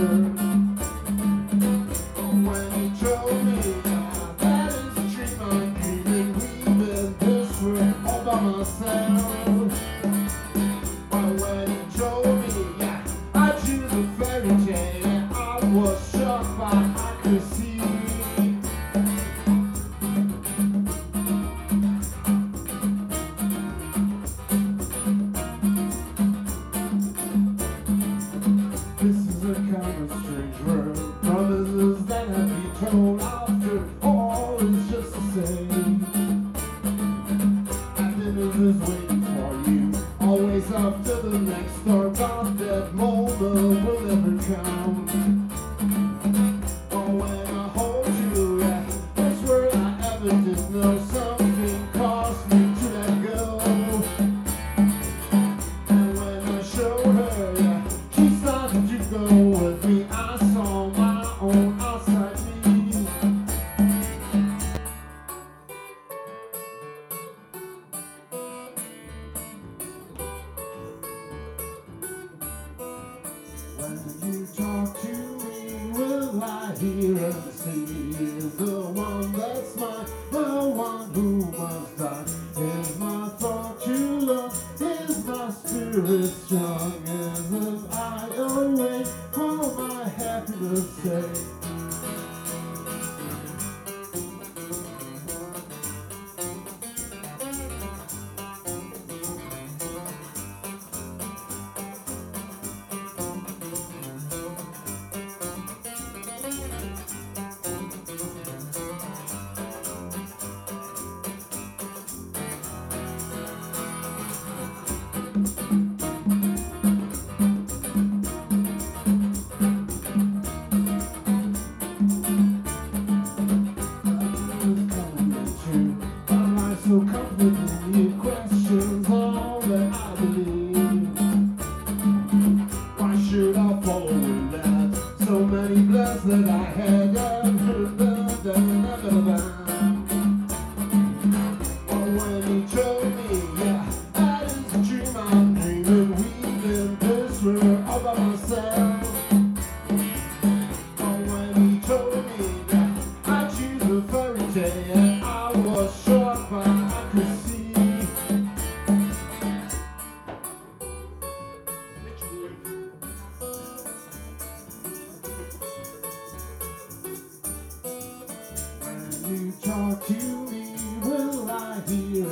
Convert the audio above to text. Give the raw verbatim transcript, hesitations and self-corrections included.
When he told me that is a dream I'm dreaming, leaving this world all by myself. But when he told me, yeah, I choose a fairy tale, I was shocked by accuracy. This is a kind of strange world. Promises that have been told after all is just the same. Happiness is waiting for you, always after the next door. But that moment will never come. Oh, when I hold you, yeah, that's where I ever did know something caused me to let go. And when I showed her, yeah, she started to go with me. I saw my own outside me. When you talk to me, will I hear and see? Is the one that's mine, the one who must die? Is my thought true love? Is my spirit strong? Is if I awake for my happiness' sake? So confident, you questions all that I believe. Why should I follow with that? So many bloods that I had, I've heard that, that, that, that, that. Oh, when he told me, yeah, that is a dream I'm dreaming, weaving this world all by myself. Oh, when he told me that I choose a fairy tale, I was shocked by accuracy. When you talk to me, will I hear